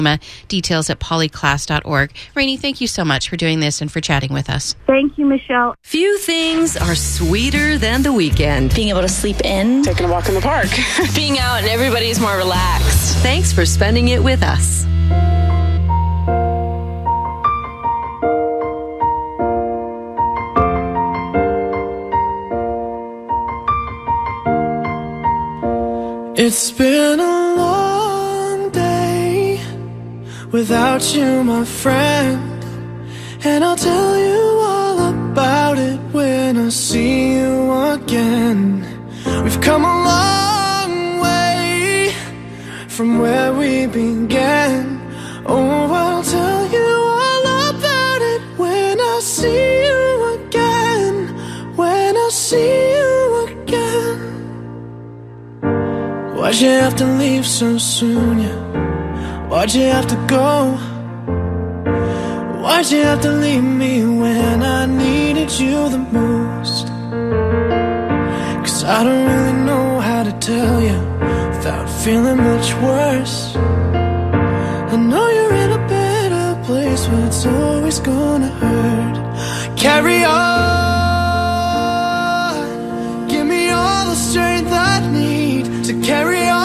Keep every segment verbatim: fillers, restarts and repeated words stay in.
Details at polyclass dot org. Rainey, thank you so much for doing this and for chatting with us. Thank you, Michelle. Few things are sweeter than the weekend. Being able to sleep in. Taking a walk in the park. Being out and everybody's more relaxed. Thanks for spending it with us. It's been a long day without you, my friend, and I'll tell you all about it when I see you again. We've come a long way from where we began. Oh, I'll tell you all about it when I see you again. When I see you again. Why'd you have to leave so soon, yeah? Why'd you have to go? Why'd you have to leave me when I needed you the most? Cause I don't really know how to tell you without feeling much worse. I know you're in a better place, but it's always gonna hurt. Carry on. Give me all the strength I need to carry on.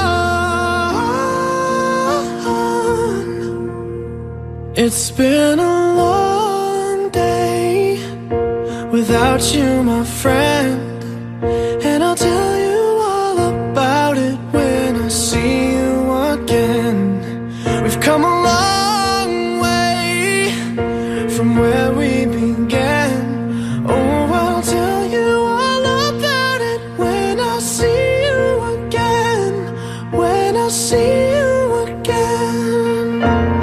It's been a long day without you, my friend, and I'll tell you all about it when I see you again. We've come a long way from where we began. Oh, I'll tell you all about it when I see you again. When I see you again.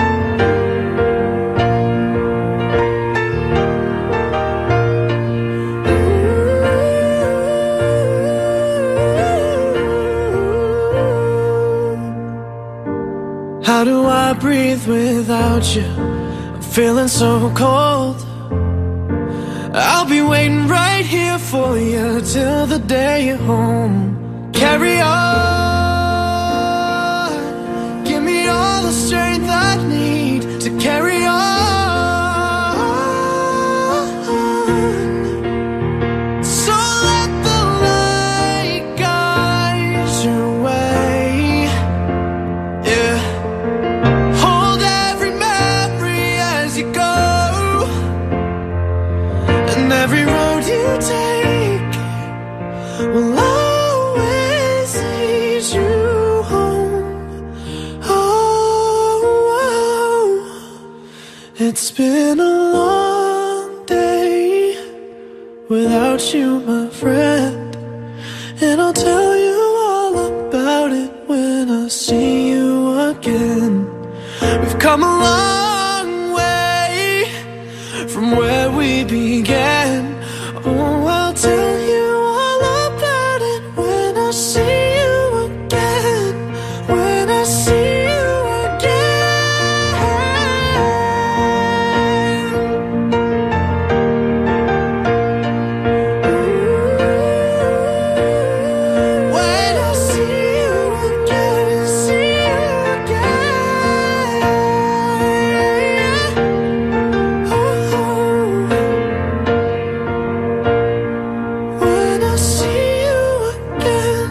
How do I breathe without you? I'm feeling so cold. I'll be waiting right here for you till the day you're home. Carry on. Give me all the strength I need to carry on. So let the light guide your way. Yeah. Hold every memory as you go, and every road you take will always lead you home. Oh, oh. It's been a long day without you, my friend, and I'll tell you all about it when I see you again. We've come a long way from where we began. Oh, I'll tell you all about it when I see you again. When I see you again. Ooh, when I see you again, see you again. Oh, when I see you again.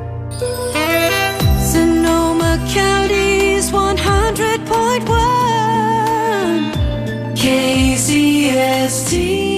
Sonoma County's one hundred point one K Z S T.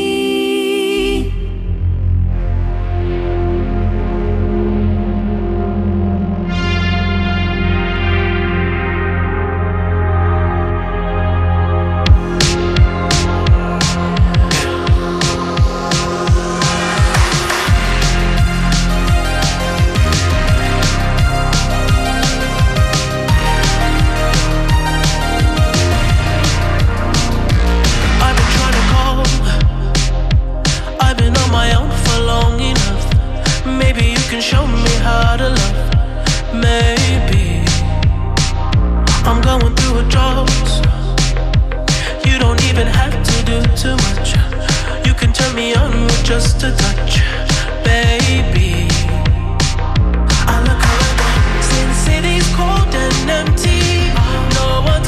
I've been trying to call. I've been on my own for long enough. Maybe you can show me how to love. Maybe I'm going through a drought. You don't even have to do too much. You can turn me on with just a touch, baby. I look around, since city's cold and empty. No one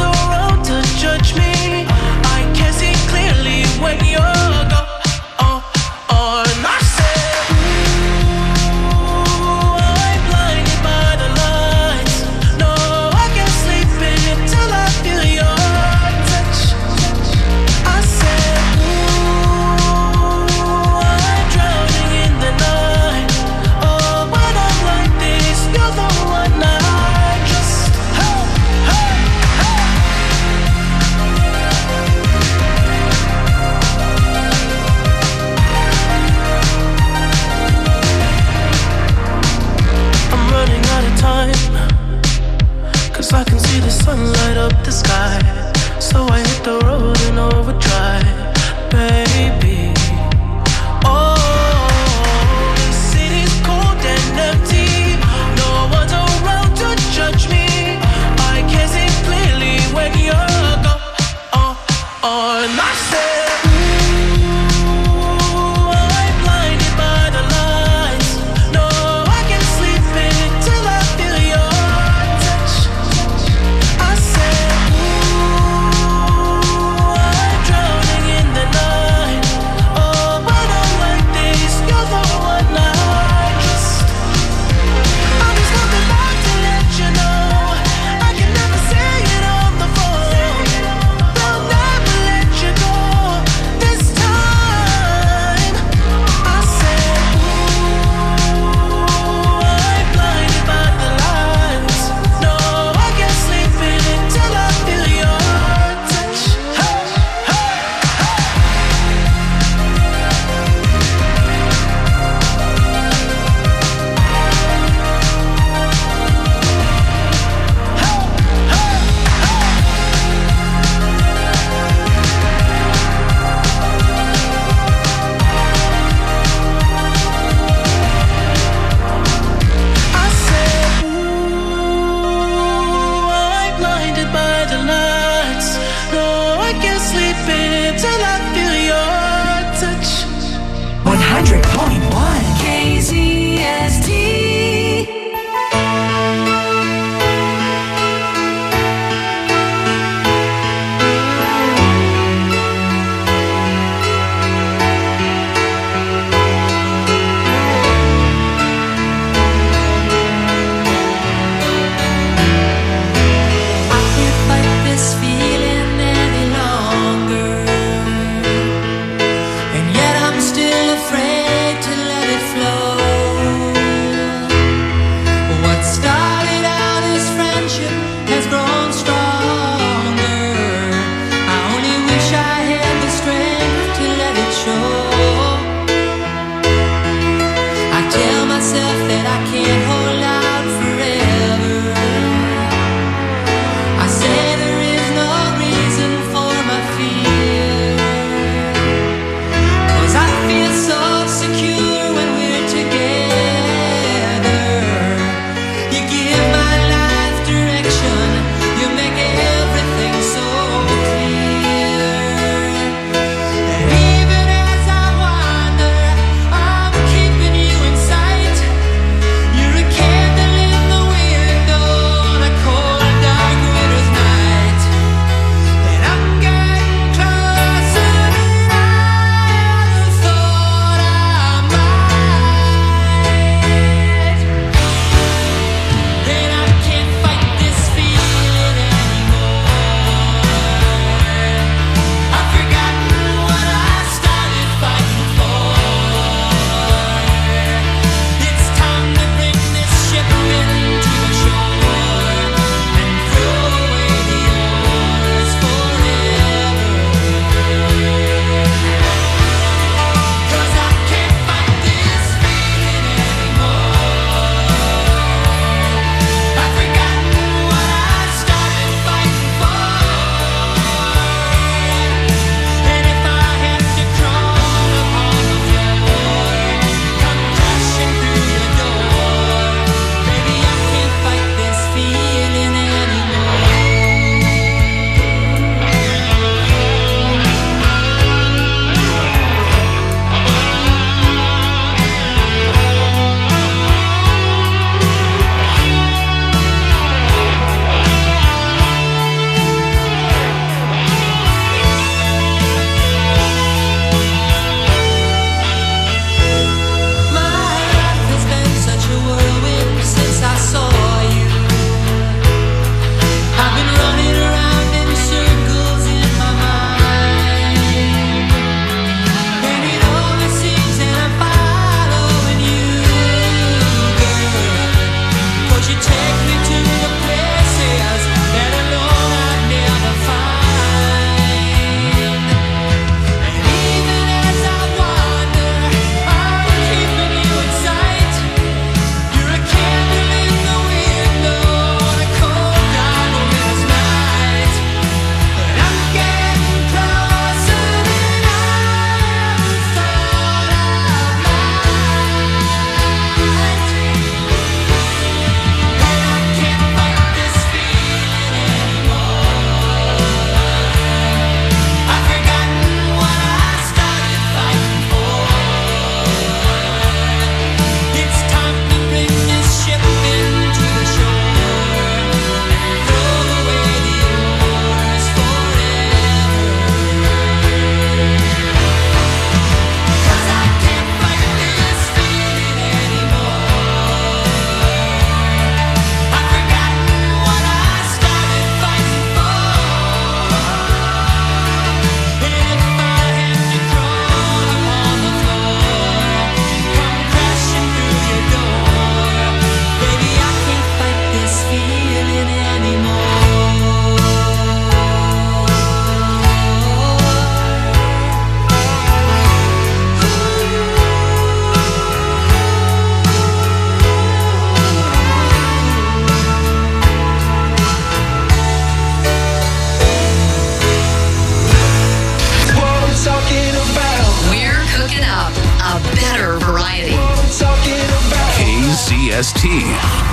S T.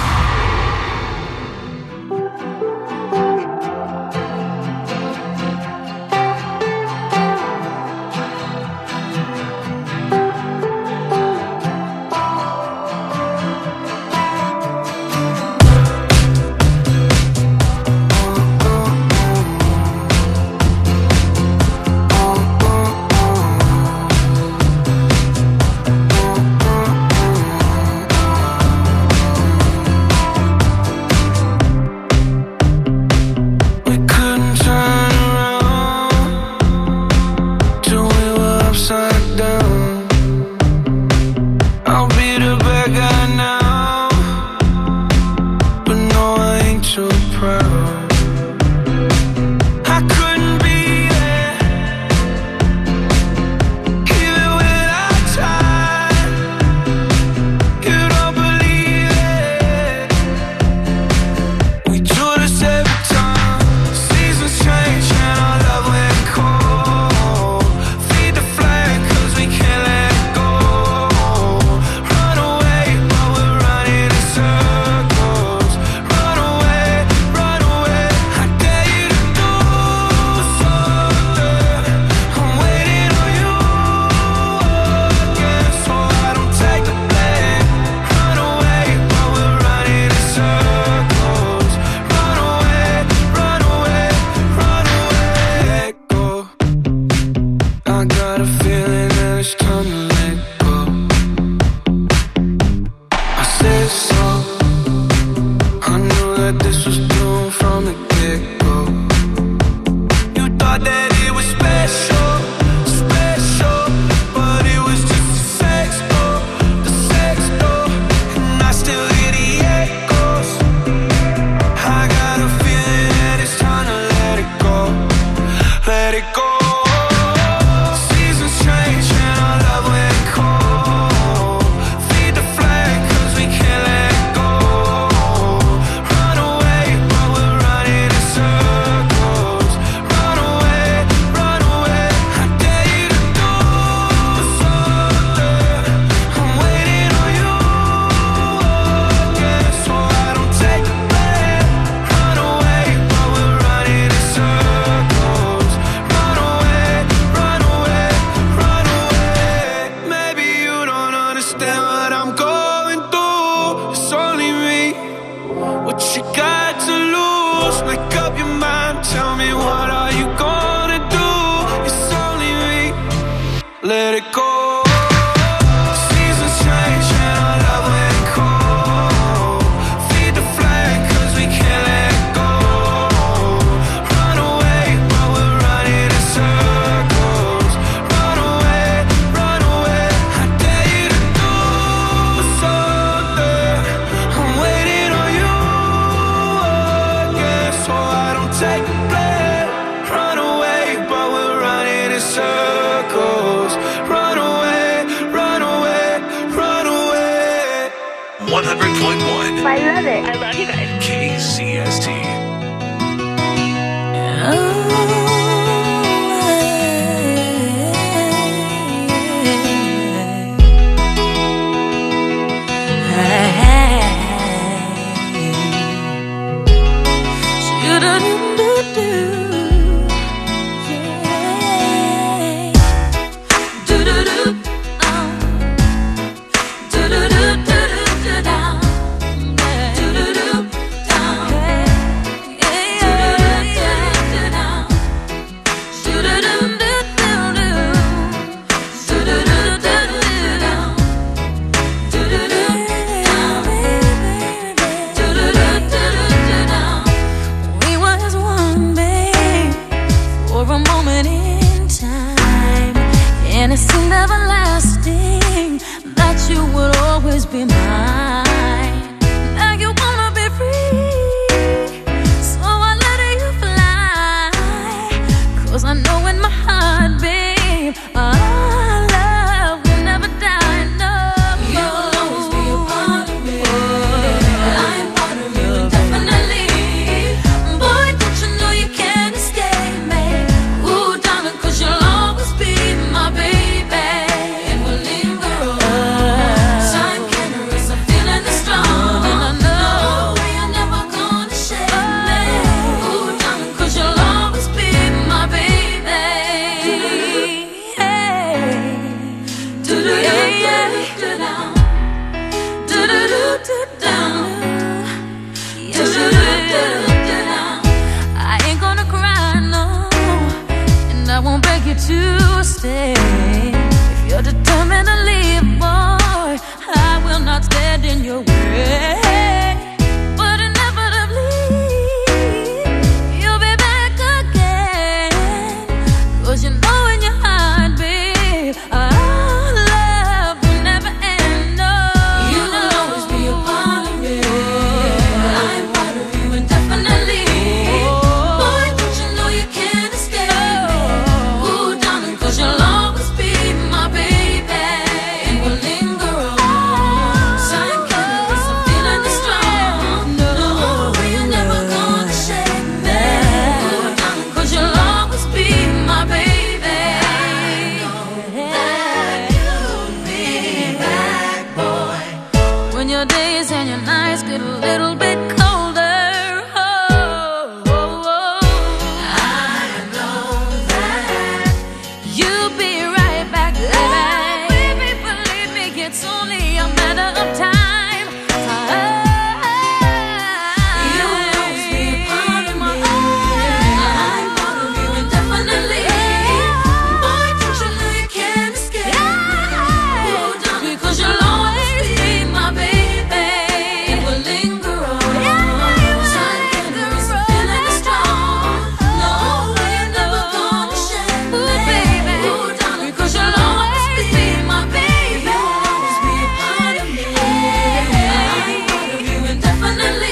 one hundred point one. I love it. I love you guys. K C S T. you to stay. If you're determined to leave, boy, I will not stand in your way. But inevitably, you'll be back again. 'Cause you know in your heart, babe, our love will never end. No, you will always be a part of me. I'm part of you indefinitely. Boy, don't you know you can't escape me? Ooh, darling, 'cause you'll always be my baby. And we'll linger on. Sign cannabis, I'm feeling this strong. No, you're never gonna shake me. Ooh, darling, 'cause you'll always be my baby. When your days and your nights get a little bit colder, oh, oh, oh, I know that you'll be right back, baby. Baby, believe me, it's only a matter of time. You will always be a part of me. I'm part of you indefinitely. Boy, don't you know you can't escape me? Oh, darling, because you'll always be my baby. And we'll linger on. Sign cannabis, I'm feeling it strong. No, you're never gonna shake me. Oh, darling, because you'll always be my baby. You'll always be a part of me. I'm part of you indefinitely.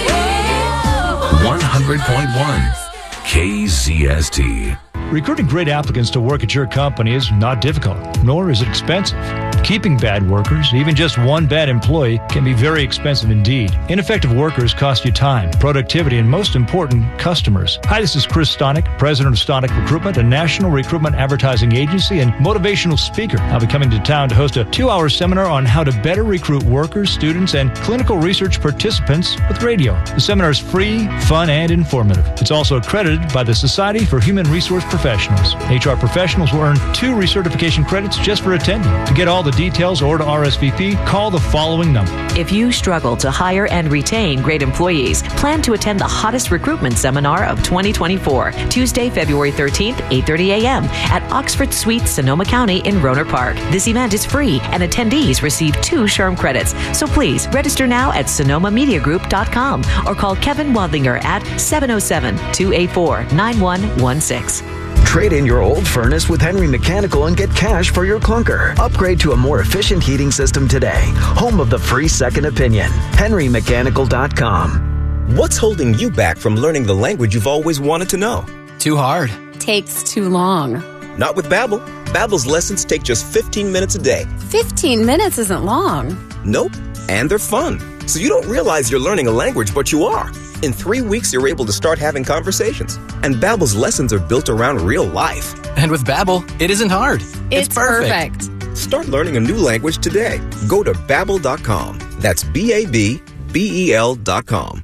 one hundred point one K Z S T. Recruiting great applicants to work at your company is not difficult, nor is it expensive. Keeping bad workers, even just one bad employee, can be very expensive indeed. Ineffective workers cost you time, productivity, and most important, customers. Hi, this is Chris Stonick, president of Stonick Recruitment, a national recruitment advertising agency and motivational speaker. I'll be coming to town to host a two-hour seminar on how to better recruit workers, students, and clinical research participants with radio. The seminar is free, fun, and informative. It's also accredited by the Society for Human Resource Professionals. H R professionals will earn two recertification credits just for attending. To get all the details or to R S V P, call the following number. If you struggle to hire and retain great employees, plan to attend the hottest recruitment seminar of twenty twenty-four, Tuesday, February thirteenth, eight thirty a.m. at Oxford Suites, Sonoma County in Rohnert Park. This event is free and attendees receive two SHRM credits. So please register now at sonoma media group dot com or call Kevin Wadlinger at seven oh seven, two eight four, nine one one six. Trade in your old furnace with Henry Mechanical and get cash for your clunker. Upgrade to a more efficient heating system today. Home of the free second opinion. henry mechanical dot com. What's holding you back from learning the language you've always wanted to know? Too hard. Takes too long. Not with Babbel. Babbel's lessons take just fifteen minutes a day. fifteen minutes isn't long. Nope. And they're fun. So you don't realize you're learning a language, but you are. In three weeks, you're able to start having conversations. And Babbel's lessons are built around real life. And with Babbel, it isn't hard. It's, it's perfect. perfect. Start learning a new language today. Go to babbel dot com. That's B A B B E L dot com.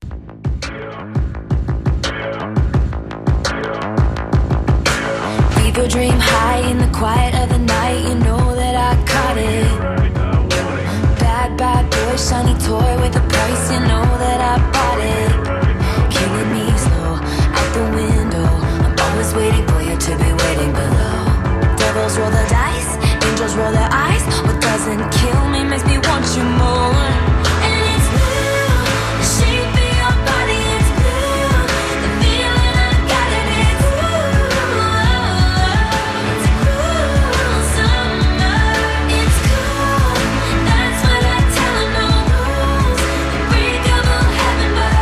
Leave your dream high in the quiet of the night. You know that I caught it. Bad, bad boy, shiny toy with a price. You know that I bought it. Killing me slow out the window. I'm always waiting for you to be waiting below. Devils roll the dice, angels roll their eyes. What doesn't kill me makes me want you more. And it's blue, the shape of your body is blue. The feeling I got it is blue. It's a cruel summer. It's cool, that's what I tell 'em. No rules, unbreakable heaven, but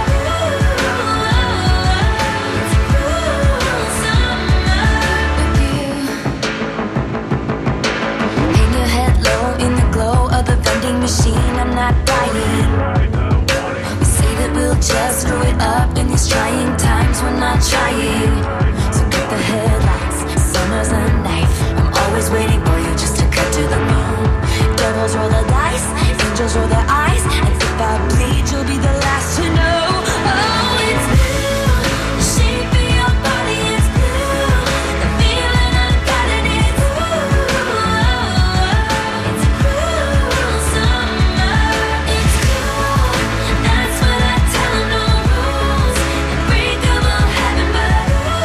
it's a cruel summer with you. In your head low, in the glow of the vending machine, I'm not dying. We say that we'll just screw it up in these trying times. We're not trying. So get the headlights. Summer's a knife. I'm always waiting for you just to cut to the bone. Devils roll the dice, angels roll their eyes. And if I bleed, you'll be the last to know. Oh, it's blue. The shape of your body is blue. The feeling I got it is blue. It's a cruel summer. It's cool, that's what I tell 'em. No rules, unbreakable heaven, but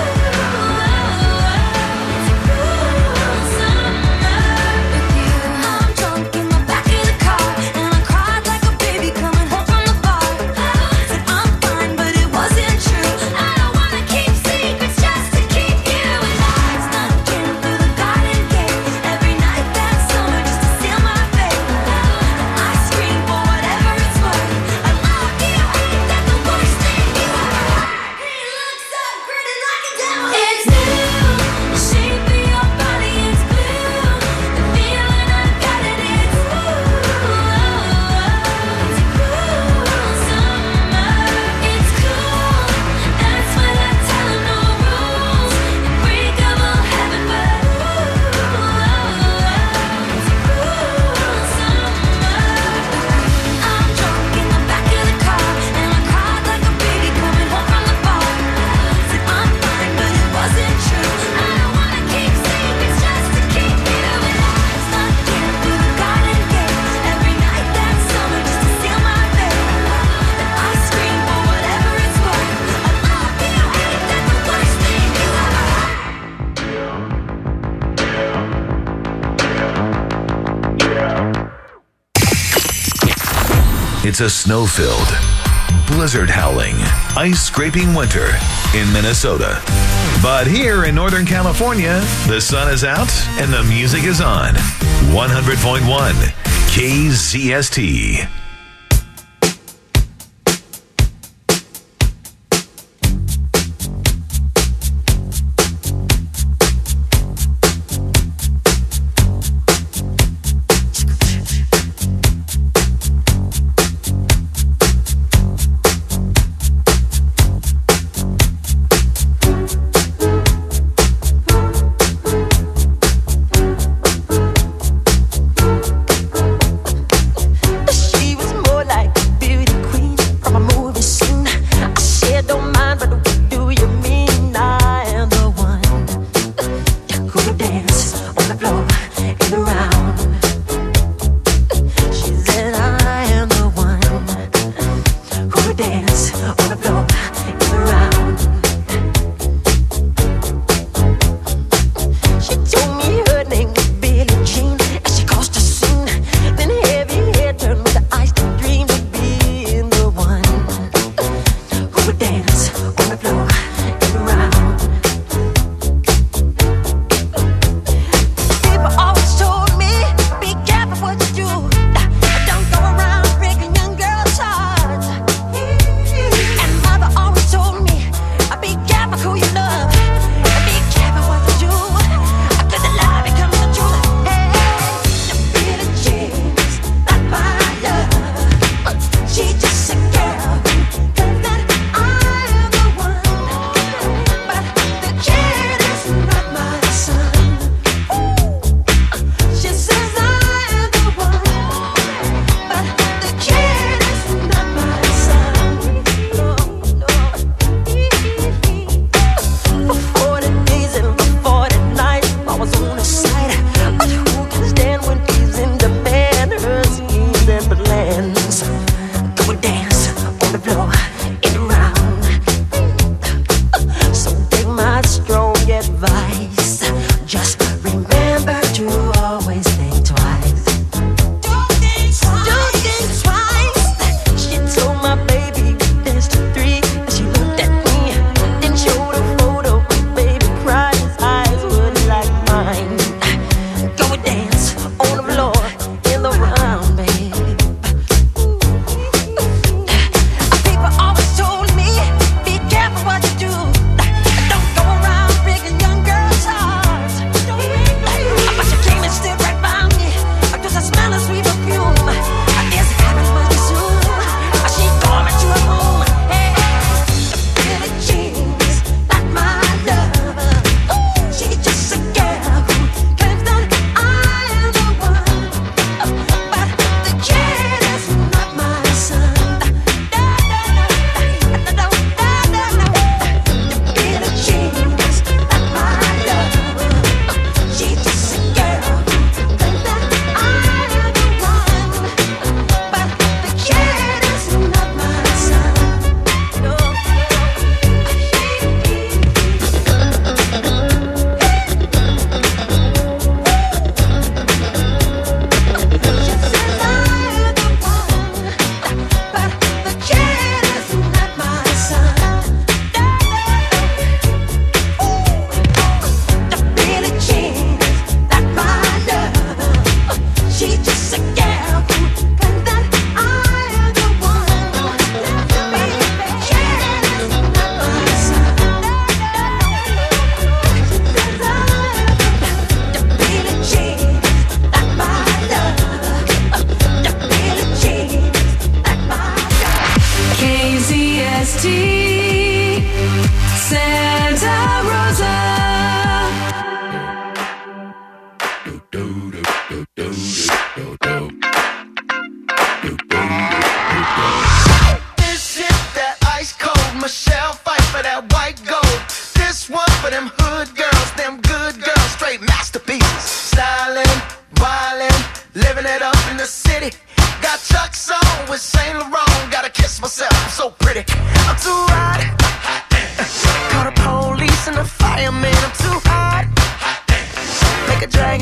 It's a snow-filled, blizzard-howling, ice-scraping winter in Minnesota. But here in Northern California, the sun is out and the music is on. one hundred point one K Z S T.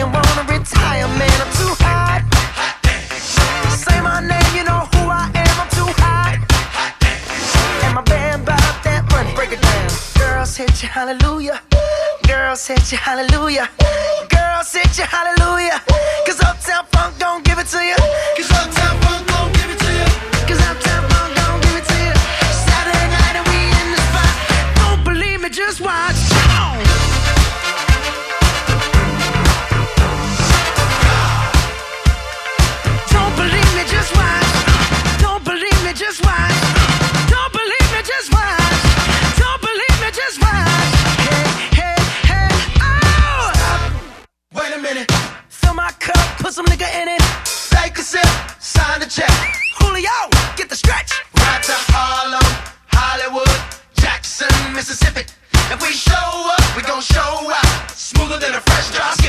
Say my name, you know who I am. I'm Girls hit you hallelujah. Girls hit you hallelujah. Cause Uptown Funk don't give it to you. Cause Uptown Funk don't give it to you. Cause Uptown Funk don't give it to you. Saturday night and we in the spot. Don't believe me, just watch. Don't believe me, just watch. Don't believe me, just watch. Don't believe me, just watch. Don't believe me, just watch. Hey, hey, hey, oh! Stop. Wait a minute. Fill my cup, put some nigga in it. Take a sip, sign the check. Julio, get the stretch. Right to Harlem, Hollywood, Jackson, Mississippi. If we show up, we gon' show out. Smoother than a fresh drop.